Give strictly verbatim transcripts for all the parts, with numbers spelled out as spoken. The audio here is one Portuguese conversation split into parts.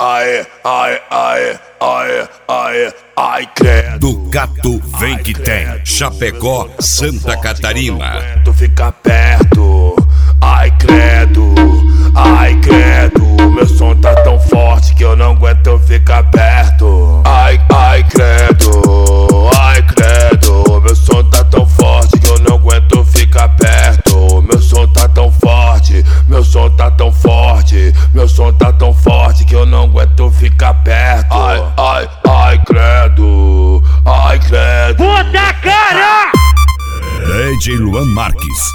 ai, ai, ai, ai, ai, ai, credo. Do Gato Vem Que Tem, Chapecó, Santa Catarina. Tu fica perto, ai credo, ai credo. Meu som tá tão forte que eu não aguento ficar perto. Ai, ai credo, ai credo. Meu som tá tão forte que eu não aguento ficar perto. Meu som tá tão forte, meu som tá tão forte, meu som tá tão forte que eu não aguento ficar perto. Ai, ai, ai credo, ai credo. Puta cara! D J Luan Marques.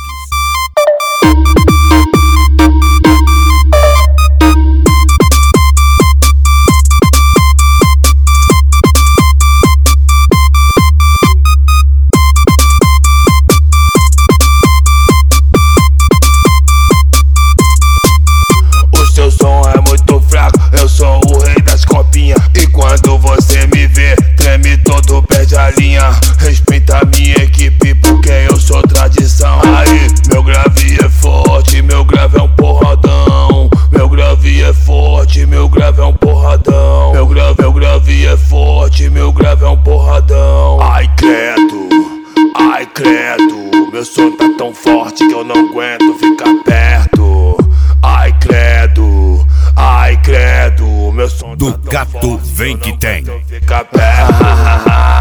Respeita a minha equipe porque eu sou tradição. Aí, meu grave é forte, meu grave é um porradão. Meu grave é forte, meu grave é um porradão. Meu grave, meu grave é forte, meu grave é um porradão. Ai credo, ai credo. Meu som tá tão forte que eu não aguento ficar perto. Ai credo, ai credo. Meu som do tá tão Gato forte Vem Que Tem. Ficar perto.